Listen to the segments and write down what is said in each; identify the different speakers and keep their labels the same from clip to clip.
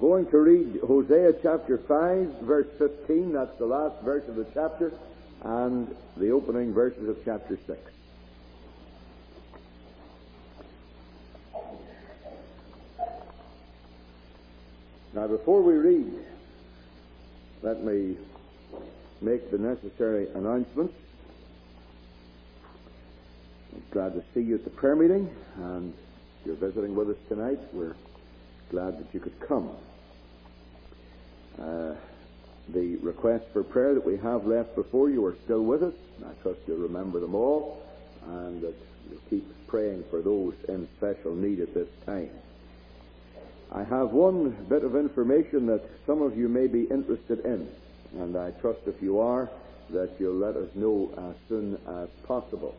Speaker 1: going to read Hosea chapter 5, verse 15. That's the last verse of the chapter, and the opening verses of chapter 6. Now, before we read, let me make the necessary announcements. I'm glad to see you at the prayer meeting, and if you're visiting with us tonight, we're glad that you could come. The requests for prayer that we have left before you are still with us. I trust you'll remember them all, and that you'll keep praying for those in special need at this time. I have one bit of information that some of you may be interested in, and I trust if you are, that you'll let us know as soon as possible.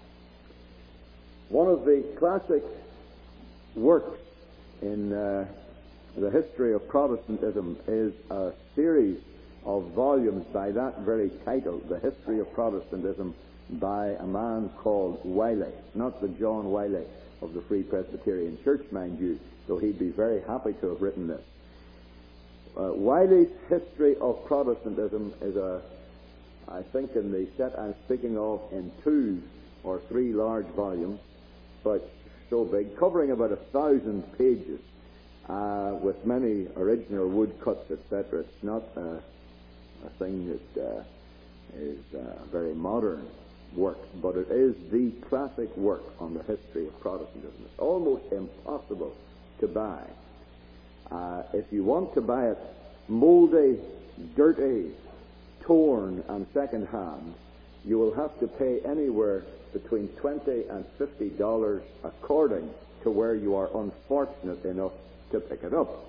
Speaker 1: One of the classic works in the history of Protestantism is a series of volumes by that very title, The History of Protestantism, by a man called Wiley. Not the John Wiley of the Free Presbyterian Church, mind you, though he'd be very happy to have written this. Wiley's History of Protestantism is I think in the set I'm speaking of, in 2 or 3 large volumes, but so big, covering about 1,000 pages, with many original woodcuts, etc. It's not a thing that is a very modern work, but it is the classic work on the history of Protestantism. It's almost impossible to buy. If you want to buy it moldy, dirty, torn, and second-hand, you will have to pay anywhere between $20 and $50 according to where you are unfortunate enough to pick it up.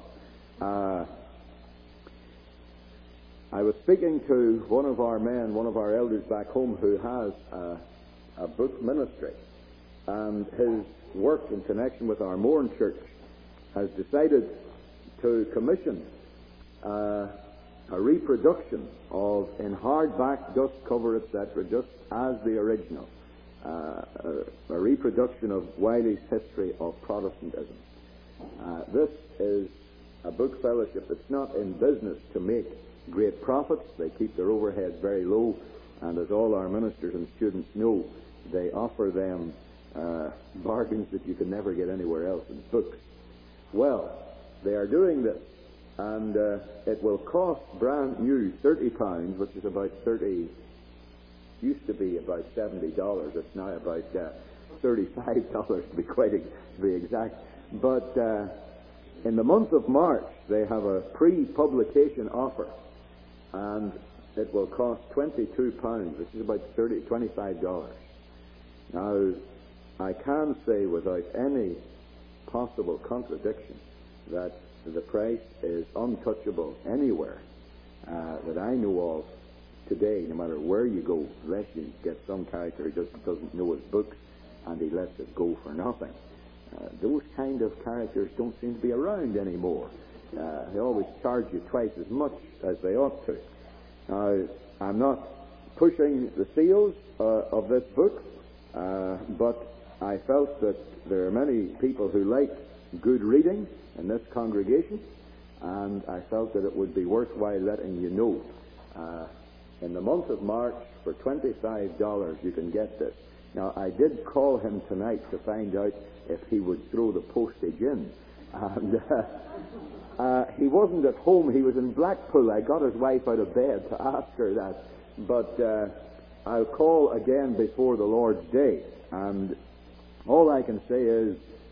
Speaker 1: I was speaking to one of our men, one of our elders back home, who has a book ministry, and his work in connection with our Mourne Church has decided to commission a reproduction of, in hardback, dust cover, etc., just as the original, a reproduction of Wiley's History of Protestantism. This is a book fellowship that's not in business to make great profits. They keep their overheads very low, and as all our ministers and students know, they offer them bargains that you can never get anywhere else in books. Well, they are doing this, and it will cost brand new £30, which is about used to be about $70. It's now about $35 to be exact. But in the month of March, they have a pre-publication offer, and it will cost £22, which is about $25. Now, I can say without any possible contradiction that the price is untouchable anywhere that I know of today, no matter where you go, unless you get some character who just doesn't know his books and he lets it go for nothing. Those kind of characters don't seem to be around anymore. They always charge you twice as much as they ought to. Now, I'm not pushing the sales of this book, but I felt that there are many people who like good reading in this congregation, and I felt that it would be worthwhile letting you know. In the month of March, for $25, you can get this. Now, I did call him tonight to find out if he would throw the postage in, and he wasn't at home. He was in Blackpool. I got his wife out of bed to ask her that, but I'll call again before the Lord's Day, and all I can say is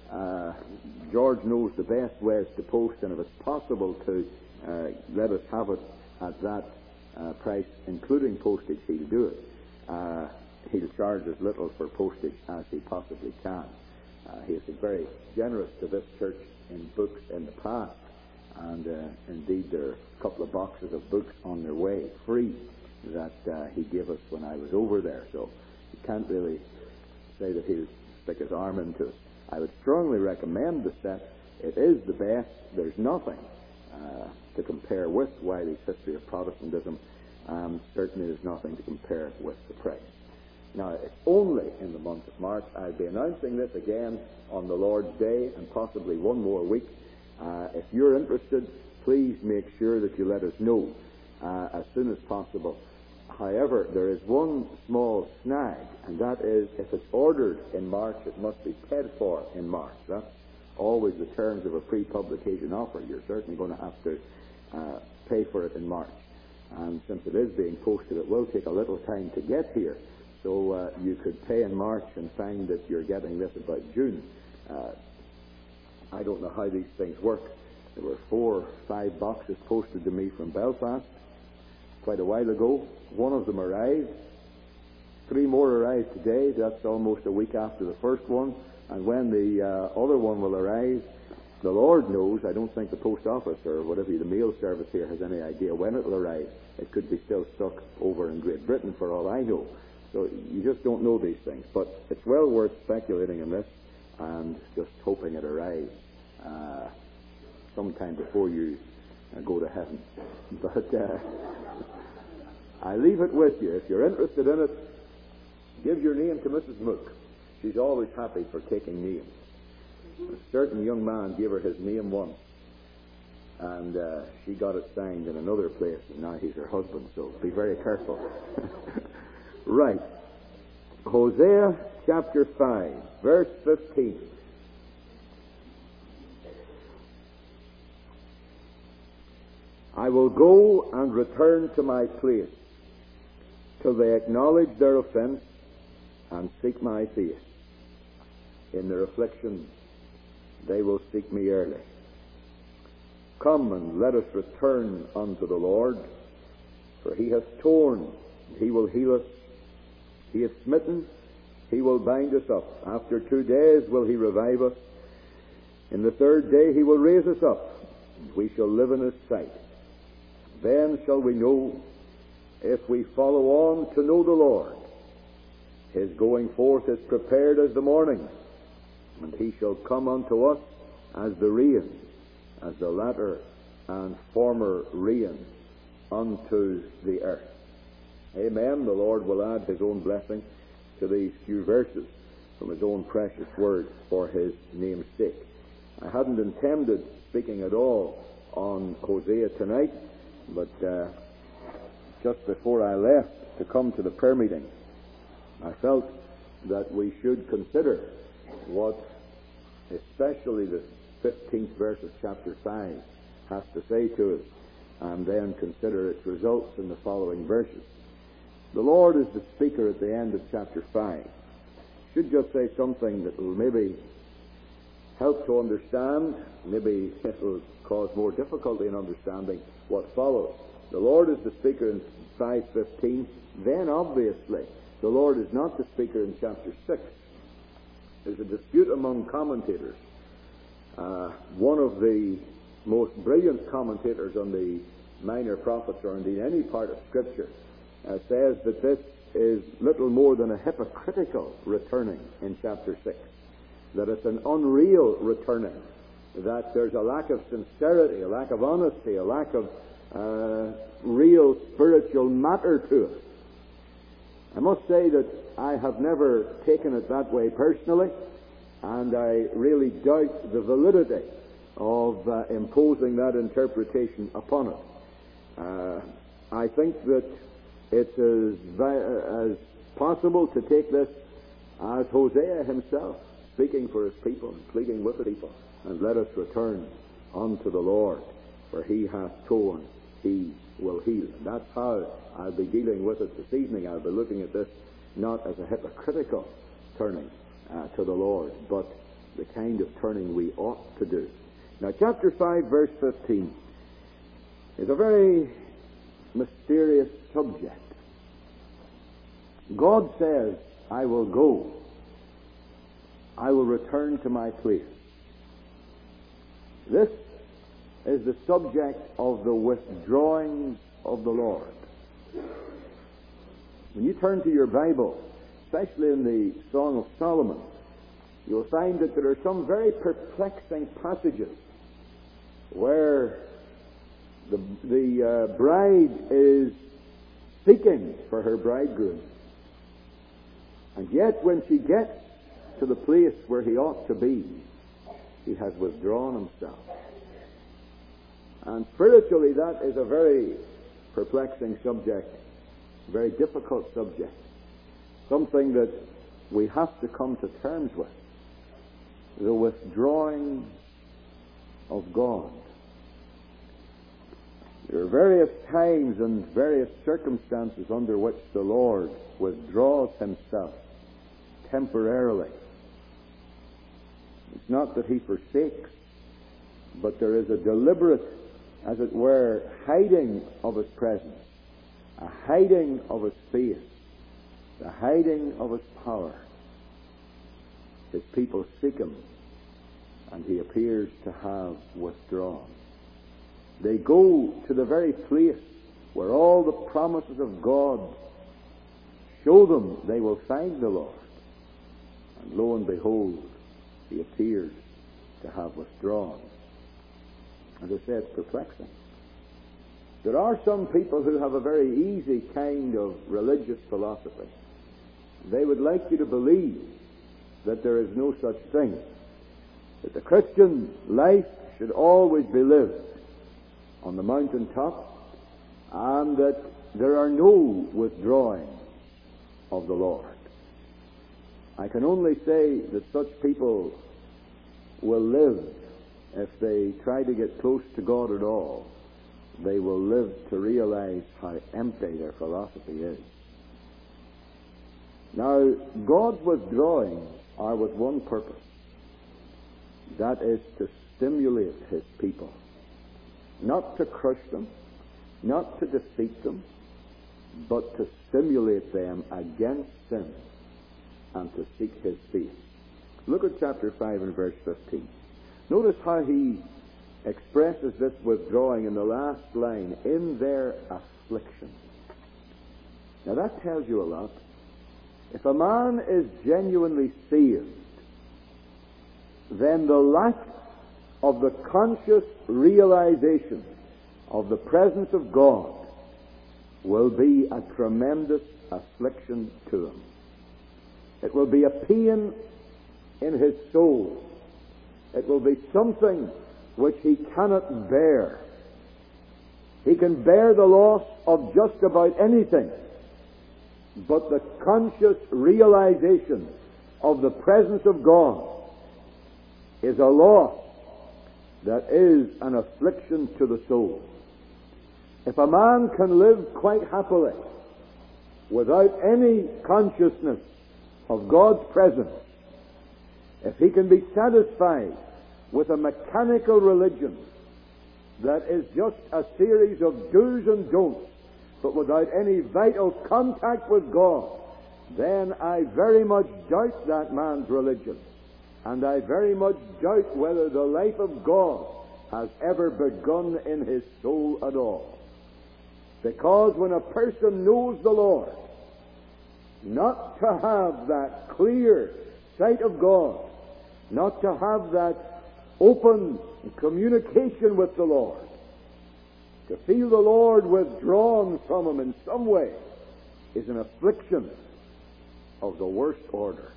Speaker 1: George knows the best ways to post, and if it's possible to let us have it at that price, including postage, he'll do it. He'll charge as little for postage as he possibly can. He has been very generous to this church in books in the past, and indeed there are a couple of boxes of books on their way, free, that he gave us when I was over there, so you can't really say that he'll stick his arm into it. I would strongly recommend the set. It is the best. There's nothing to compare with Wiley's History of Protestantism, and certainly there's nothing to compare with the price. Now, it's only in the month of March. I'll be announcing this again on the Lord's Day and possibly one more week. If you're interested, please make sure that you let us know as soon as possible. However, there is one small snag, and that is if it's ordered in March, it must be paid for in March. That's always the terms of a pre-publication offer. You're certainly going to have to pay for it in March. And since it is being posted, it will take a little time to get here. So you could pay in March and find that you're getting this about June. I don't know how these things work. There were 4 or 5 boxes posted to me from Belfast quite a while ago. One of them arrived. 3 more arrived today. That's almost a week after the first one. And when the other one will arrive, the Lord knows. I don't think the post office or whatever the mail service here has any idea when it will arrive. It could be still stuck over in Great Britain for all I know. So you just don't know these things. But it's well worth speculating on this and just hoping it arrives sometime before you go to heaven. But I leave it with you. If you're interested in it, give your name to Mrs. Mook. She's always happy for taking names. A certain young man gave her his name once, and she got it signed in another place, and now he's her husband, so be very careful. Right. Hosea chapter 5, verse 15. I will go and return to my place till they acknowledge their offense and seek my face. In their affliction they will seek me early. Come and let us return unto the Lord, for he hath torn, he will heal us. He hath smitten, he will bind us up. After 2 days will he revive us. In the 3rd day he will raise us up, and we shall live in his sight. Then shall we know, if we follow on to know the Lord. His going forth is prepared as the morning, and he shall come unto us as the rain, as the latter and former rain unto the earth. Amen. The Lord will add his own blessing to these few verses from his own precious word for his name's sake. I hadn't intended speaking at all on Hosea tonight, but just before I left to come to the prayer meeting, I felt that we should consider what especially the 15th verse of chapter 5 has to say to us, and then consider its results in the following verses. The Lord is the speaker at the end of chapter 5. Should just say something that will maybe help to understand, maybe it will cause more difficulty in understanding what follows. The Lord is the speaker in 5:15. Then obviously the Lord is not the speaker in chapter 6. There's a dispute among commentators. One of the most brilliant commentators on the minor prophets, or indeed any part of Scripture, says that this is little more than a hypocritical returning in chapter 6. That it's an unreal returning. That there's a lack of sincerity, a lack of honesty, a lack of real spiritual matter to it. I must say that I have never taken it that way personally, and I really doubt the validity of imposing that interpretation upon it. I think that it's as possible to take this as Hosea himself, speaking for his people and pleading with the people, and let us return unto the Lord, for he hath torn, he will heal. And that's how I'll be dealing with it this evening. I'll be looking at this not as a hypocritical turning to the Lord, but the kind of turning we ought to do. Now, chapter 5, verse 15 is a very mysterious subject. God says, I will go. I will return to my place. This is the subject of the withdrawing of the Lord. When you turn to your Bible, especially in the Song of Solomon, you'll find that there are some very perplexing passages where the bride is seeking for her bridegroom. And yet when she gets to the place where he ought to be, he has withdrawn himself. And spiritually, that is a very perplexing subject, a very difficult subject, something that we have to come to terms with. The withdrawing of God. There are various times and various circumstances under which the Lord withdraws himself temporarily. It's not that he forsakes, but there is a deliberate, as it were, hiding of his presence, a hiding of his face, the hiding of his power. His people seek him, and he appears to have withdrawn. They go to the very place where all the promises of God show them they will find the Lord. And lo and behold, he appears to have withdrawn. As I said, it's perplexing. There are some people who have a very easy kind of religious philosophy. They would like you to believe that there is no such thing, that the Christian life should always be lived on the mountaintop, and that there are no withdrawing of the Lord. I can only say that such people will live, if they try to get close to God at all, they will live to realize how empty their philosophy is. Now, God's withdrawing are with one purpose. That is to stimulate his people. Not to crush them, not to defeat them, but to stimulate them against sin and to seek his face. Look at chapter 5 and verse 15. Notice how he expresses this withdrawing in the last line, in their affliction. Now that tells you a lot. If a man is genuinely saved, then the lack of the conscious realization of the presence of God will be a tremendous affliction to him. It will be a pain in his soul. It will be something which he cannot bear. He can bear the loss of just about anything, but the conscious realization of the presence of God is a loss that is an affliction to the soul. If a man can live quite happily without any consciousness of God's presence, if he can be satisfied with a mechanical religion that is just a series of do's and don'ts, but without any vital contact with God, then I very much doubt that man's religion. And I very much doubt whether the life of God has ever begun in his soul at all. Because when a person knows the Lord, not to have that clear sight of God, not to have that open communication with the Lord, to feel the Lord withdrawn from him in some way, is an affliction of the worst order.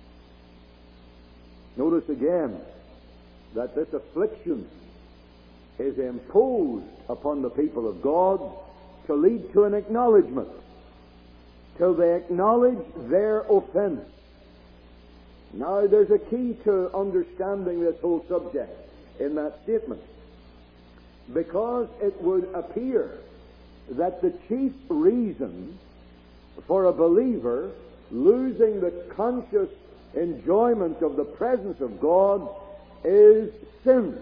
Speaker 1: Notice again that this affliction is imposed upon the people of God to lead to an acknowledgement, till they acknowledge their offense. Now, there's a key to understanding this whole subject in that statement, because it would appear that the chief reason for a believer losing the conscious enjoyment of the presence of God is sin.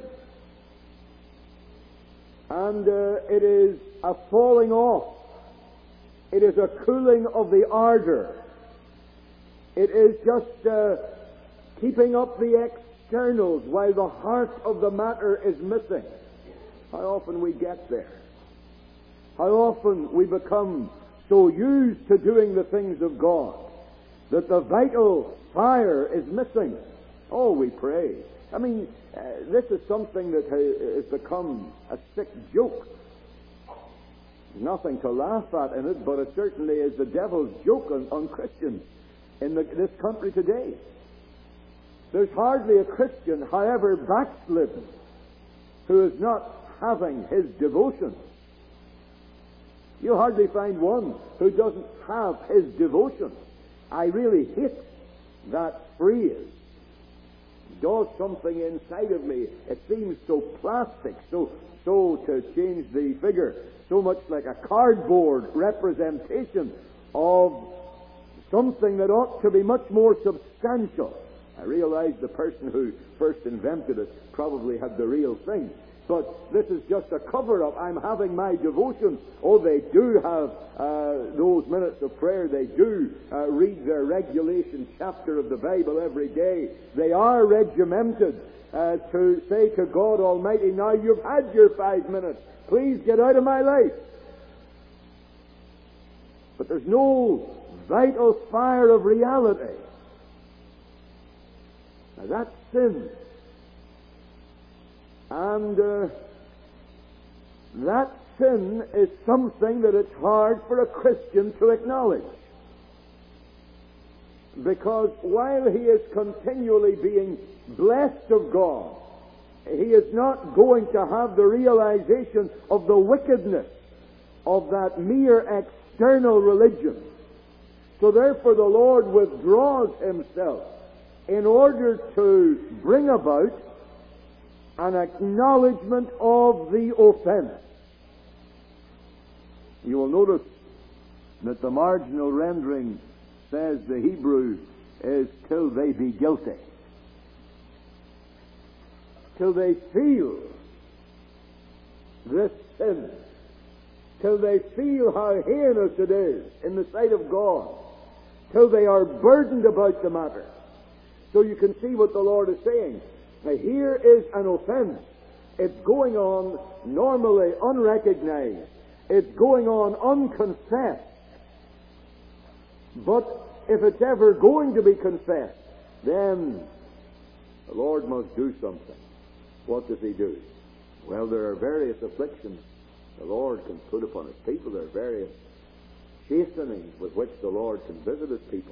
Speaker 1: And it is a falling off. It is a cooling of the ardor. It is just keeping up the externals while the heart of the matter is missing. How often we get there. How often we become so used to doing the things of God that the vital fire is missing. Oh, we pray. I mean, this is something that has become a sick joke. Nothing to laugh at in it, but it certainly is the devil's joke on Christians in this country today. There's hardly a Christian, however backslidden, who is not having his devotions. You hardly find one who doesn't have his devotions. I really hate that phrase. Does something inside of me. It seems so plastic, so to change the figure, so much like a cardboard representation of something that ought to be much more substantial. I realize the person who first invented it probably had the real thing. But this is just a cover-up. I'm having my devotions. Oh, they do have those minutes of prayer. They do read their regulation chapter of the Bible every day. They are regimented to say to God Almighty, now you've had your 5 minutes. Please get out of my life. But there's no vital fire of reality. Now that's sin. And that sin is something that it's hard for a Christian to acknowledge. Because while he is continually being blessed of God, he is not going to have the realization of the wickedness of that mere external religion. So therefore the Lord withdraws himself in order to bring about an acknowledgement of the offense. You will notice that the marginal rendering says the Hebrew is till they be guilty. Till they feel this sin. Till they feel how heinous it is in the sight of God. Till they are burdened about the matter. So you can see what the Lord is saying. Now here is an offense. It's going on normally unrecognized. It's going on unconfessed. But if it's ever going to be confessed, then the Lord must do something. What does he do? Well, there are various afflictions the Lord can put upon his people. There are various chastenings with which the Lord can visit his people.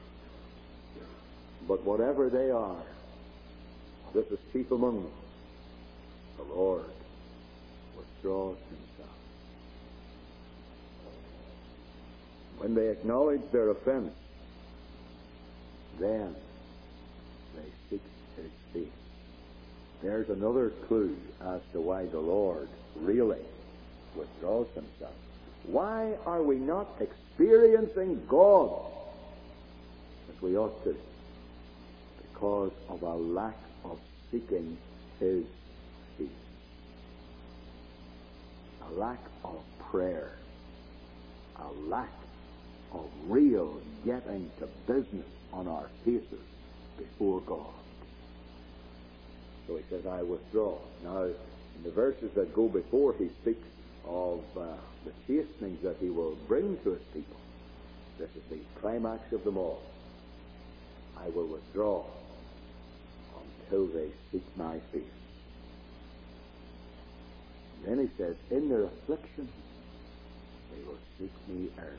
Speaker 1: But whatever they are, this is chief among them. The Lord withdraws himself. When they acknowledge their offense, then they seek his face. There's another clue as to why the Lord really withdraws himself. Why are we not experiencing God as we ought to? Because of a lack of seeking his face. A lack of prayer. A lack of real getting to business on our faces before God. So he says, I withdraw. Now, in the verses that go before, he speaks of the chastenings that he will bring to his people. This is the climax of them all. I will withdraw until they seek my face. And then he says, in their affliction, they will seek me early.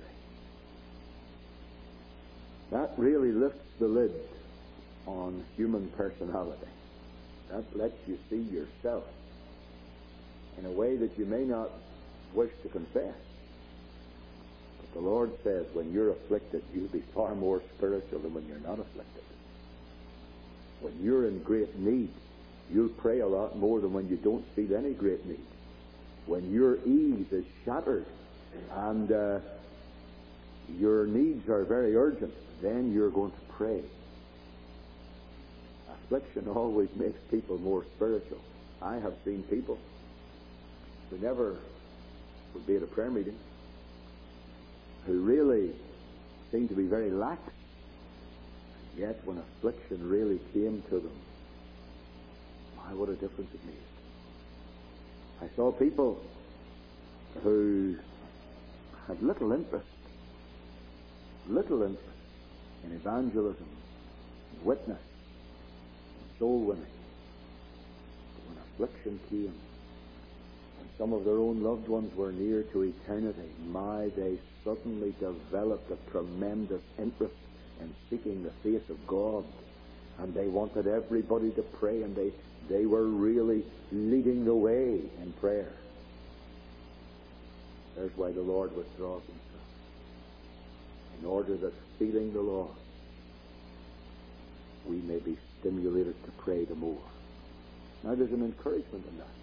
Speaker 1: That really lifts the lid on human personality. That lets you see yourself in a way that you may not wish to confess. But the Lord says, when you're afflicted, you'll be far more spiritual than when you're not afflicted. When you're in great need, you'll pray a lot more than when you don't feel any great need. When your ease is shattered and your needs are very urgent, then you're going to pray. Affliction always makes people more spiritual. I have seen people who never would be at a prayer meeting, who really seem to be very lax. Yet when affliction really came to them, my, what a difference it made. I saw people who had little interest in evangelism, witness, and soul winning. But when affliction came, and some of their own loved ones were near to eternity, my, they suddenly developed a tremendous interest in seeking the face of God. And they wanted everybody to pray, and they were really leading the way in prayer. There's why the Lord withdraws himself, in order that, feeling the Lord, we may be stimulated to pray the more. Now there's an encouragement in that.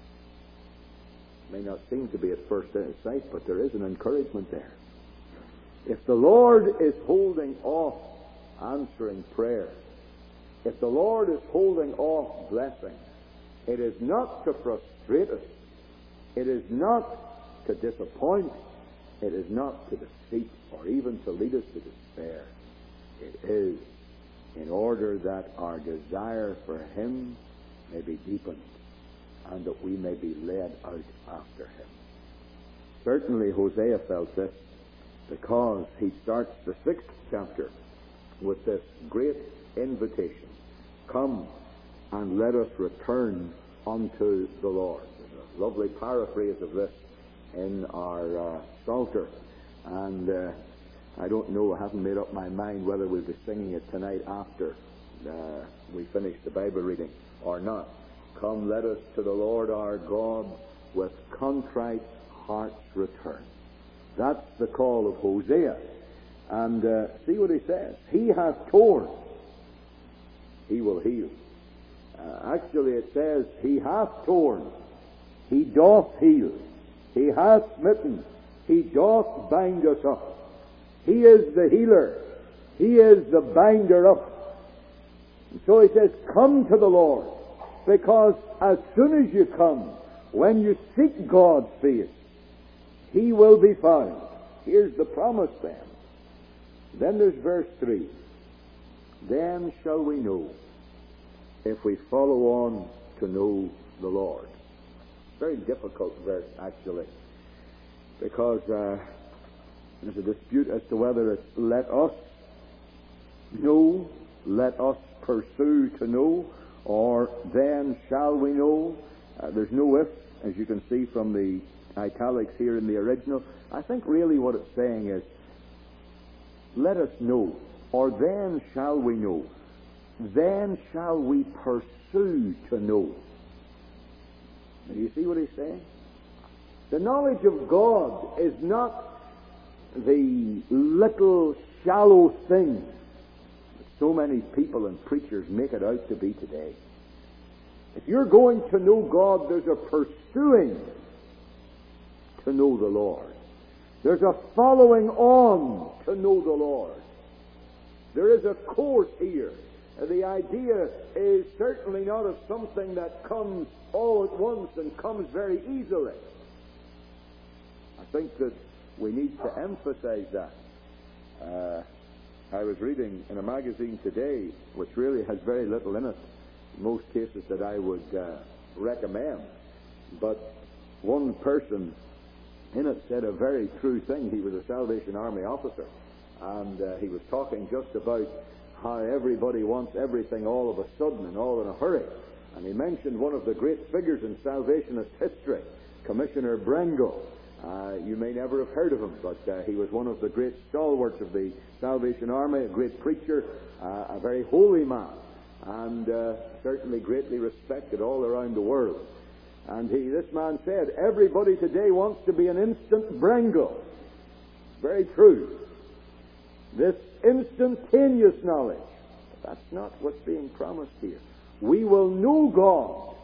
Speaker 1: It may not seem to be at first sight, but there is an encouragement there. If the Lord is holding off answering prayer, if the Lord is holding off blessing, it is not to frustrate us. It is not to disappoint. It is not to defeat or even to lead us to despair. It is in order that our desire for him may be deepened and that we may be led out after him. Certainly Hosea felt this, because he starts the 6th chapter with this great invitation. Come and let us return unto the Lord. There's a lovely paraphrase of this in our Psalter, and I don't know, I haven't made up my mind whether we'll be singing it tonight after we finish the Bible reading or not. Come, let us to the Lord our God with contrite hearts return. That's the call of Hosea. And see what he says. He hath torn, he will heal. Actually it says, he hath torn, he doth heal. He hath smitten, he doth bind us up. He is the healer. He is the binder up. And so he says, come to the Lord, because as soon as you come, when you seek God's face, he will be found. Here's the promise then. Then there's verse 3. Then shall we know, if we follow on to know the Lord. Very difficult verse, actually, because there's a dispute as to whether it's let us know, let us pursue to know, or then shall we know. There's no if, as you can see from the italics here in the original. I think really what it's saying is, let us know, or then shall we know. Then shall we pursue to know. Now, you see what he's saying? The knowledge of God is not the little shallow thing that so many people and preachers make it out to be today. If you're going to know God, there's a pursuing to know the Lord. There's a following on to know the Lord. There is a course here. The idea is certainly not of something that comes all at once and comes very easily. I think that we need to emphasize that. I was reading in a magazine today, which really has very little in it, in most cases that I would recommend, but one person in it said a very true thing. He was a Salvation Army officer, and he was talking just about how everybody wants everything all of a sudden and all in a hurry. And he mentioned one of the great figures in Salvationist history, Commissioner Brengo. You may never have heard of him, but he was one of the great stalwarts of the Salvation Army, a great preacher, a very holy man, and certainly greatly respected all around the world. And this man said, everybody today wants to be an instant Brengo. Very true. This instantaneous knowledge. But that's not what's being promised here. We will know God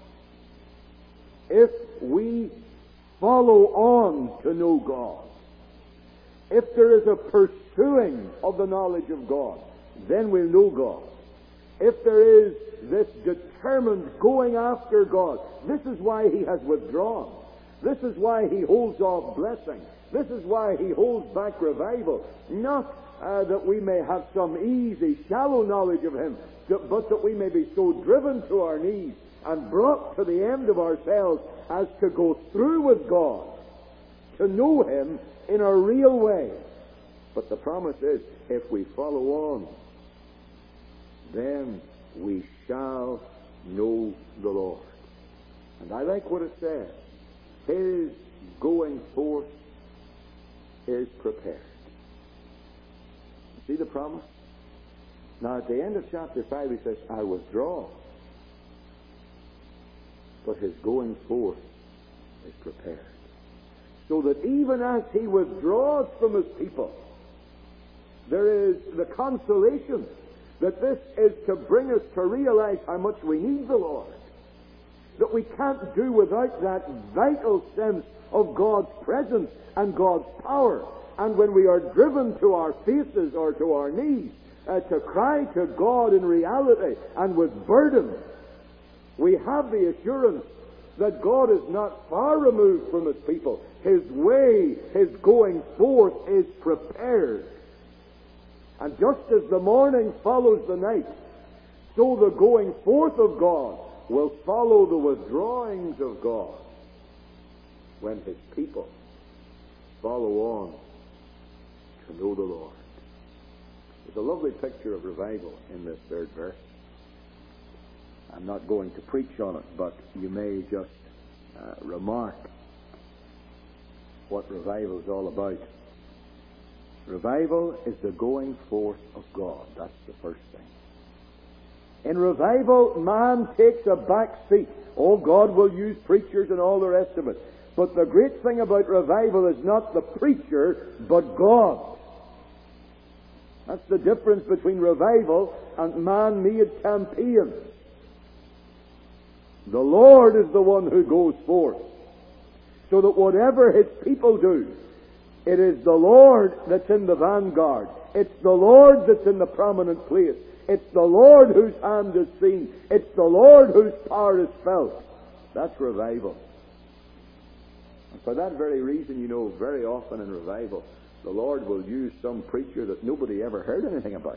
Speaker 1: if we follow on to know God. If there is a pursuing of the knowledge of God, then we'll know God. If there is this determined going after God, this is why he has withdrawn. This is why he holds off blessing. This is why he holds back revival. Not that we may have some easy, shallow knowledge of him, but that we may be so driven to our knees and brought to the end of ourselves as to go through with God, to know him in a real way. But the promise is, if we follow on, then we shall know the Lord. And I like what it says. His going forth is prepared. See the promise? Now, at the end of chapter 5, he says, I withdraw. But his going forth is prepared. So that even as he withdraws from his people, there is the consolation that this is to bring us to realize how much we need the Lord. That we can't do without that vital sense of God's presence and God's power. And when we are driven to our faces or to our knees to cry to God in reality and with burden, we have the assurance that God is not far removed from his people. His way, his going forth is prepared. And just as the morning follows the night, so the going forth of God will follow the withdrawings of God when his people follow on to know the Lord. There's a lovely picture of revival in this third verse. I'm not going to preach on it, but you may just remark what revival is all about. Revival is the going forth of God. That's the first thing. In revival, man takes a back seat. Oh, God will use preachers and all the rest of it. But the great thing about revival is not the preacher, but God. That's the difference between revival and man-made campaigns. The Lord is the one who goes forth. So that whatever his people do, it is the Lord that's in the vanguard. It's the Lord that's in the prominent place. It's the Lord whose hand is seen. It's the Lord whose power is felt. That's revival. And for that very reason, you know, very often in revival, the Lord will use some preacher that nobody ever heard anything about.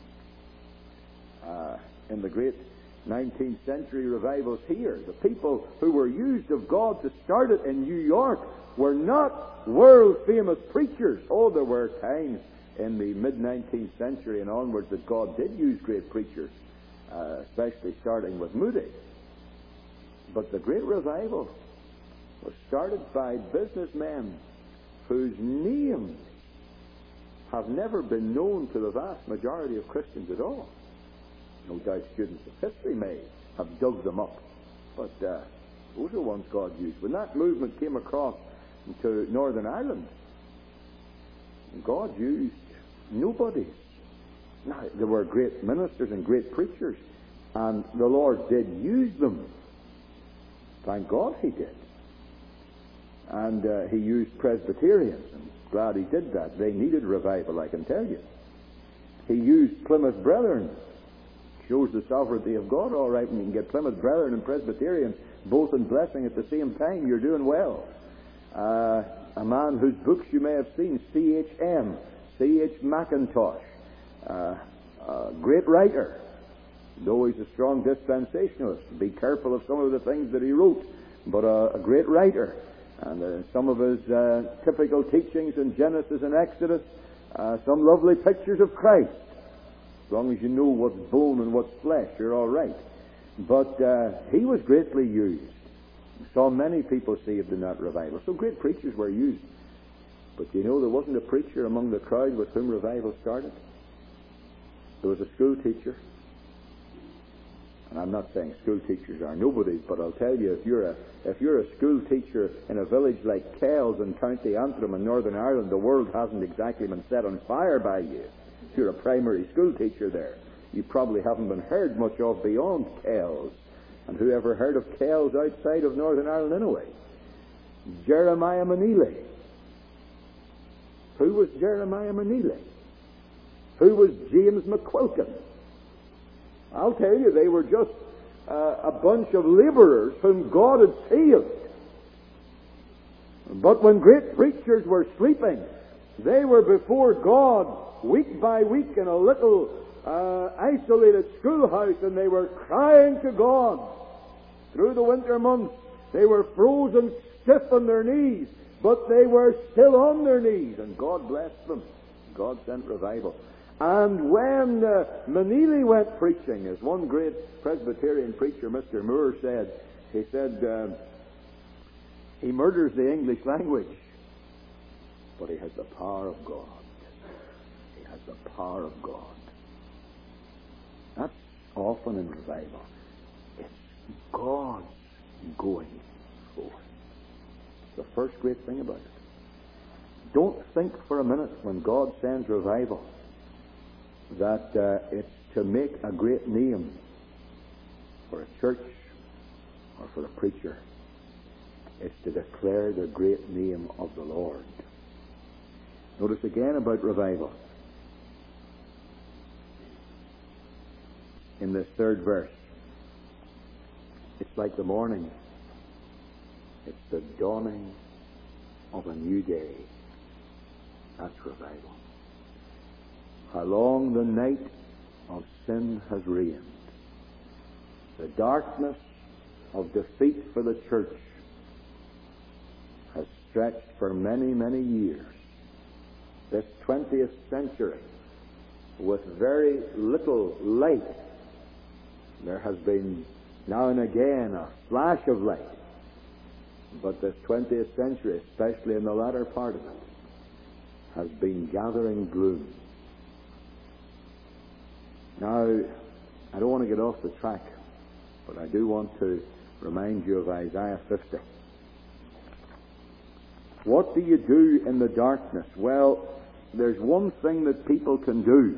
Speaker 1: In the great 19th century revivals here, the people who were used of God to start it in New York were not world-famous preachers. Oh, there were times in the mid-19th century and onwards that God did use great preachers, especially starting with Moody. But the great revival was started by businessmen whose names have never been known to the vast majority of Christians at all. No doubt students of history may have dug them up, but those are ones God used. When that movement came across to Northern Ireland, God used nobodies. Now, there were great ministers and great preachers, and the Lord did use them. Thank God he did. And he used Presbyterians. I'm glad he did that. They needed revival, I can tell you. He used Plymouth Brethren. Shows the sovereignty of God, all right, when you can get Plymouth Brethren and Presbyterians both in blessing at the same time. You're doing well. A man whose books you may have seen, C.H. Mackintosh, a great writer, though he's a strong dispensationalist. Be careful of some of the things that he wrote, but a great writer. And some of his typical teachings in Genesis and Exodus, some lovely pictures of Christ. As long as you know what's bone and what's flesh, you're all right. But he was greatly used. Saw many people saved in that revival. So great preachers were used. But you know, there wasn't a preacher among the crowd with whom revival started. There was a school teacher. And I'm not saying school teachers are nobodies, but I'll tell you, if you're a school teacher in a village like Kells in County Antrim in Northern Ireland, the world hasn't exactly been set on fire by you. If you're a primary school teacher there, you probably haven't been heard much of beyond Kells. And who ever heard of Kells outside of Northern Ireland anyway? Jeremiah Manili. Who was Jeremiah Manili? Who was James McQuilkin? I'll tell you, they were just a bunch of laborers whom God had saved. But when great preachers were sleeping, they were before God week by week in a little isolated schoolhouse, and they were crying to God. Through the winter months, they were frozen stiff on their knees, but they were still on their knees, and God blessed them. God sent revival. And when Manili went preaching, as one great Presbyterian preacher, Mr. Moore, said, he said, he murders the English language, but he has the power of God. He has the power of God. often in revival, it's God's going forth. The first great thing about it. Don't think for a minute when God sends revival that it's to make a great name for a church or for a preacher. It's to declare the great name of the Lord. Notice again about revival. In this third verse, it's like the morning. It's the dawning of a new day. That's revival. How long the night of sin has reigned. The darkness of defeat for the church has stretched for many, many years. This 20th century, with very little light. There has been now and again a flash of light. But this 20th century, especially in the latter part of it, has been gathering gloom. Now, I don't want to get off the track, but I do want to remind you of Isaiah 50. What do you do in the darkness? Well, there's one thing that people can do.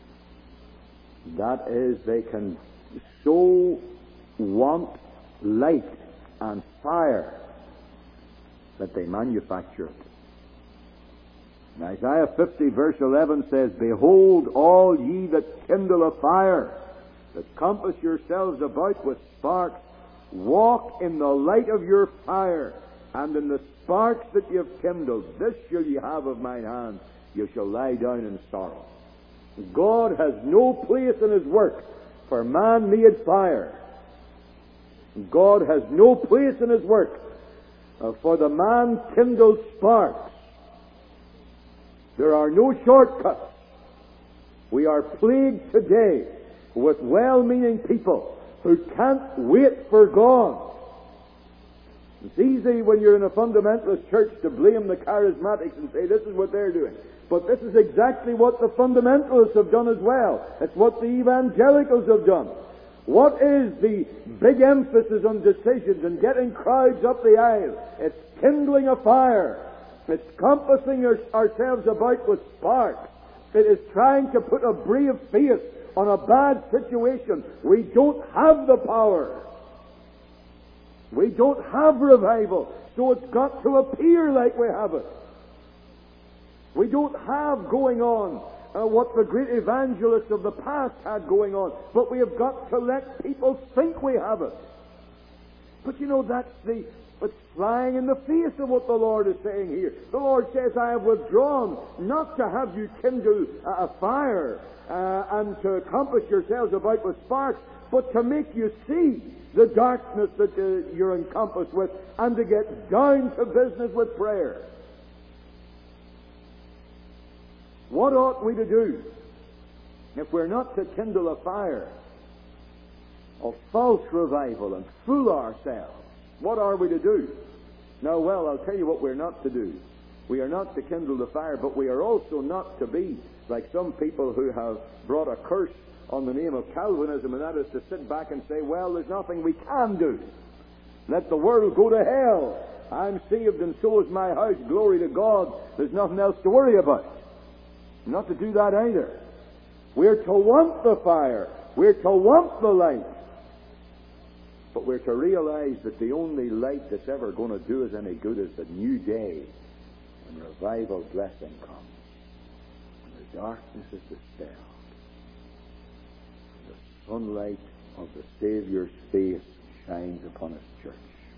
Speaker 1: That is, they can so want light and fire that they manufacture it. And Isaiah 50 verse 11 says, Behold, all ye that kindle a fire, that compass yourselves about with sparks, walk in the light of your fire, and in the sparks that ye have kindled, this shall ye have of mine hand, you shall lie down in sorrow. God has no place in His work for man-made fire. God has no place in His work for the man-kindled sparks. There are no shortcuts. We are plagued today with well-meaning people who can't wait for God. It's easy when you're in a fundamentalist church to blame the charismatics and say this is what they're doing. But this is exactly what the fundamentalists have done as well. It's what the evangelicals have done. What is the big emphasis on decisions and getting crowds up the aisle? It's kindling a fire. It's compassing ourselves about with sparks. It is trying to put a brave face on a bad situation. We don't have the power. We don't have revival, so it's got to appear like we have it. We don't have going on what the great evangelists of the past had going on, but we have got to let people think we have it. But you know, it's flying in the face of what the Lord is saying here. The Lord says, I have withdrawn not to have you kindle a fire and to compass yourselves about with sparks, but to make you see the darkness that you're encompassed with, and to get down to business with prayer. What ought we to do if we're not to kindle a fire of false revival and fool ourselves? What are we to do? Now, well, I'll tell you what we're not to do. We are not to kindle the fire, but we are also not to be like some people who have brought a curse on the name of Calvinism, and that is to sit back and say, well, there's nothing we can do. Let the world go to hell. I'm saved and so is my house. Glory to God. There's nothing else to worry about. Not to do that either. We're to want the fire. We're to want the light. But we're to realize that the only light that's ever going to do us any good is the new day when revival blessing comes. And the darkness is dispelled. The sunlight of the Savior's face shines upon His church.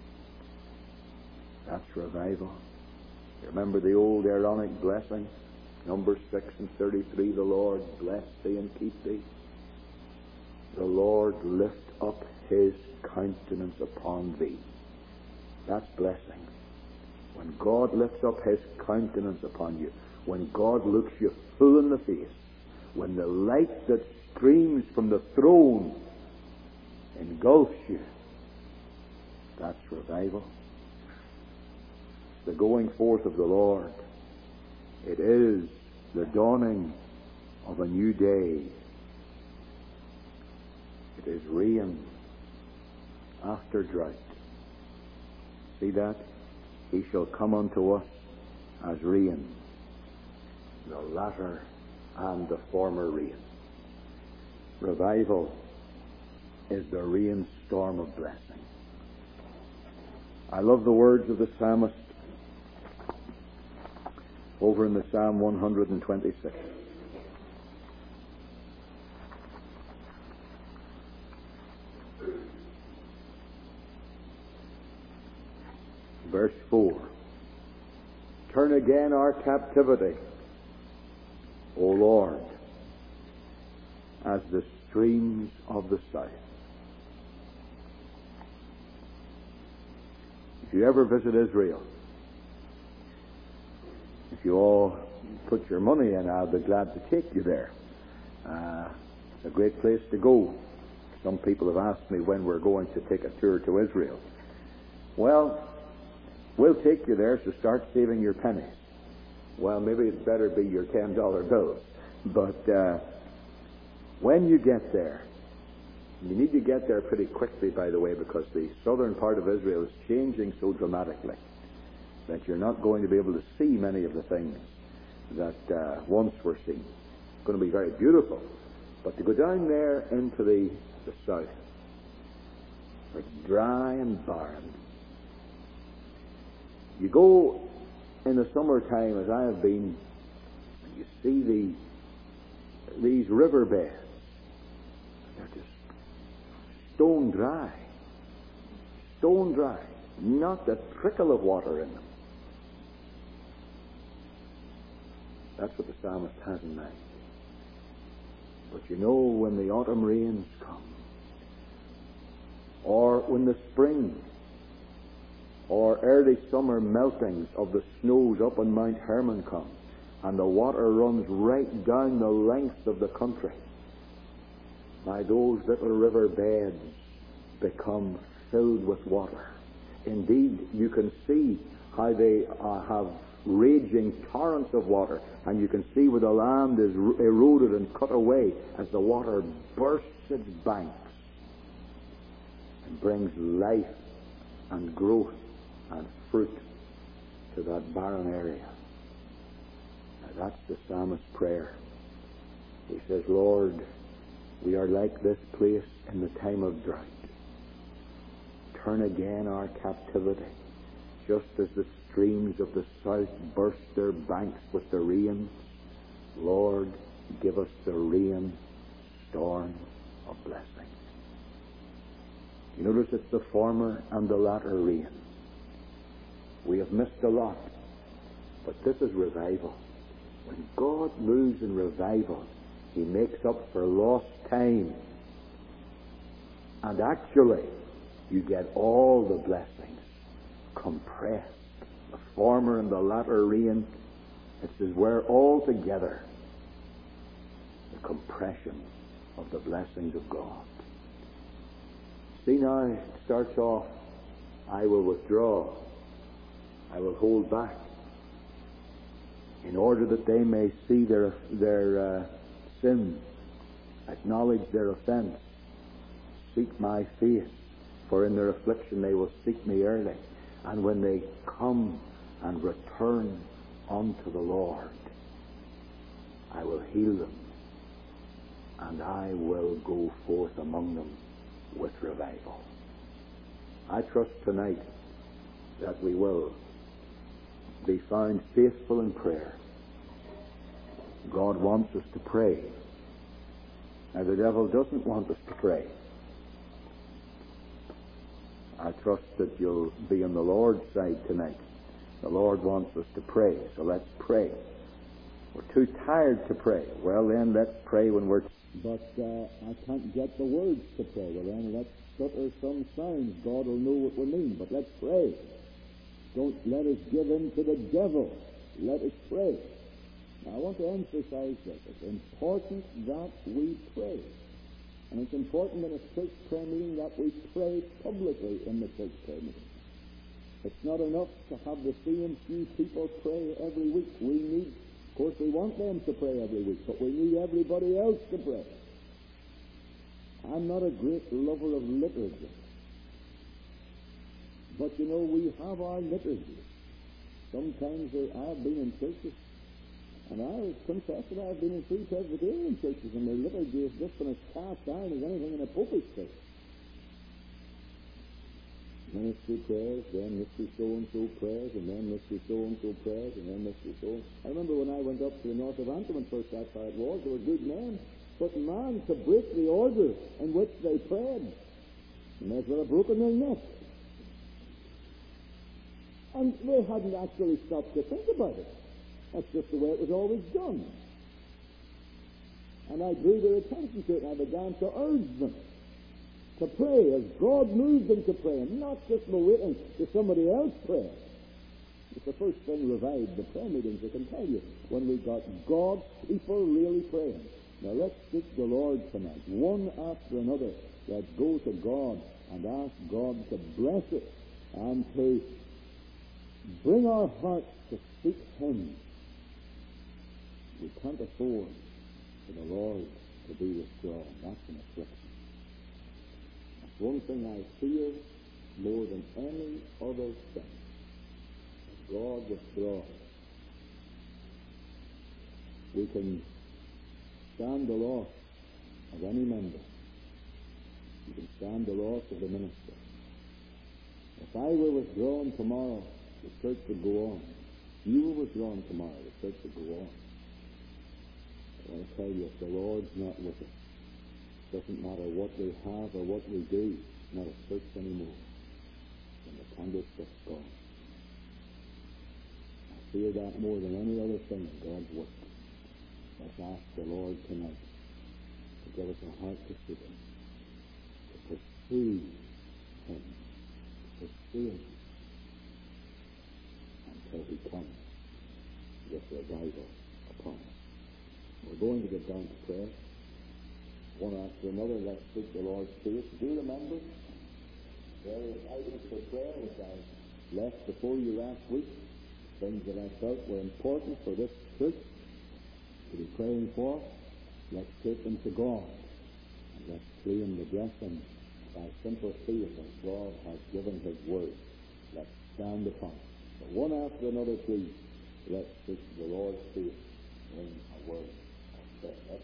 Speaker 1: That's revival. You remember the old Aaronic blessing? Numbers 6 and 33, the Lord bless thee and keep thee. The Lord lift up His countenance upon thee. That's blessing. When God lifts up His countenance upon you, when God looks you full in the face, when the light that streams from the throne engulfs you, that's revival. The going forth of the Lord. It is the dawning of a new day. is rain after drought. See that? He shall come unto us as rain, the latter and the former rain. Revival is the rainstorm of blessing. I love the words of the psalmist over in the Psalm 126. Verse 4. Turn again our captivity, O Lord, as the streams of the south. If you ever visit Israel, if you all put your money in, I'll be glad to take you there. It's a great place to go. Some people have asked me when we're going to take a tour to Israel. Well, we'll take you there, so start saving your pennies. Well, maybe it's better be your $10 bills. But when you get there, you need to get there pretty quickly, by the way, because the southern part of Israel is changing so dramatically that you're not going to be able to see many of the things that once were seen. It's going to be very beautiful. But to go down there into the south, where it's dry and barren, you go in the summertime, as I have been, and you see these riverbeds. They're just stone dry. Stone dry. Not a trickle of water in them. That's what the psalmist has in mind. But you know, when the autumn rains come, or when the spring or early summer meltings of the snows up on Mount Hermon come, and the water runs right down the length of the country, by those little river beds become filled with water. Indeed, you can see how they have raging torrents of water, and you can see where the land is eroded and cut away as the water bursts its banks and brings life and growth and fruit to that barren area. Now that's the psalmist's prayer. He says, Lord, we are like this place in the time of drought. Turn again our captivity, just as the streams of the south burst their banks with the rain. Lord, give us the rain storm of blessing. You notice it's the former and the latter rain. We have missed a lot, but this is revival. When God moves in revival, He makes up for lost time. And actually, you get all the blessings compressed. The former and the latter rain, it says we're all together. The compression of the blessings of God. See now, it starts off, I will withdraw. I will hold back, in order that they may see their sin, acknowledge their offense, seek my face, for in their affliction they will seek me early. And when they come and return unto the Lord, I will heal them, and I will go forth among them with revival. I trust tonight that we will be found faithful in prayer. God wants us to pray. Now, the devil doesn't want us to pray. I trust that you'll be on the Lord's side tonight. The Lord wants us to pray, so let's pray. We're too tired to pray. Well, then, let's pray when we're... But I can't get the words to pray. Well, then, let's stutter some sounds. God will know what we mean, but let's pray. Don't let us give in to the devil. Let us pray. Now, I want to emphasize this. It's important that we pray. And it's important in a church prayer meeting that we pray publicly in the church prayer meeting. It's not enough to have the same few people pray every week. We need, of course, we want them to pray every week, but we need everybody else to pray.
Speaker 2: I'm not a great lover of liturgy. But you know, we have our liturgy. Sometimes I've been in churches, and I confess that I've been in 3 Presbyterian churches, and their liturgy has just been as cast iron as anything in a pulpit church. Ministry prayers, then Mr. So-and-so prayers, and then Mr. So-and-so prayers, and then Mr. So. I remember when I went up to the north of Antrim first, that's how it was. They were good men. But man, to break the order in which they prayed, and they'd have broken their neck. And they hadn't actually stopped to think about it. That's just the way it was always done. And I drew their attention to it, and I began to urge them to pray as God moved them to pray, and not just by waiting to somebody else pray. It's the first thing revived the prayer meetings, I can tell you, when we got God's people really praying. Now let's seek the Lord tonight, one after another. Let's go to God and ask God to bless it and to bring our hearts to speak Him. We can't afford for the Lord to be withdrawn. That's an affliction. That's one thing I fear more than any other thing. That God withdraws. We can stand the loss of any member. You can stand the loss of the minister. If I were withdrawn tomorrow, the church would go on. You were withdrawn tomorrow, the church would go on. I want to tell you, if the Lord's not with us, it doesn't matter what we have or what we do, it's not a church anymore. And the candlestick's gone. I fear that more than any other thing in God's work. Let's ask the Lord tonight to give us a heart to seek Him, to pursue Him, to pursue Him until He comes with revival upon us. We're going to get down to prayer. One after another, let's seek the Lord's face. Do remember various items for prayer which I left before you last week, things that I felt were important for this church to be praying for. Let's take them to God, and let's claim the blessing by simple faith as God has given His word. Let's stand upon it. But one after another, please, let's seek the Lord's face in a word of prayer.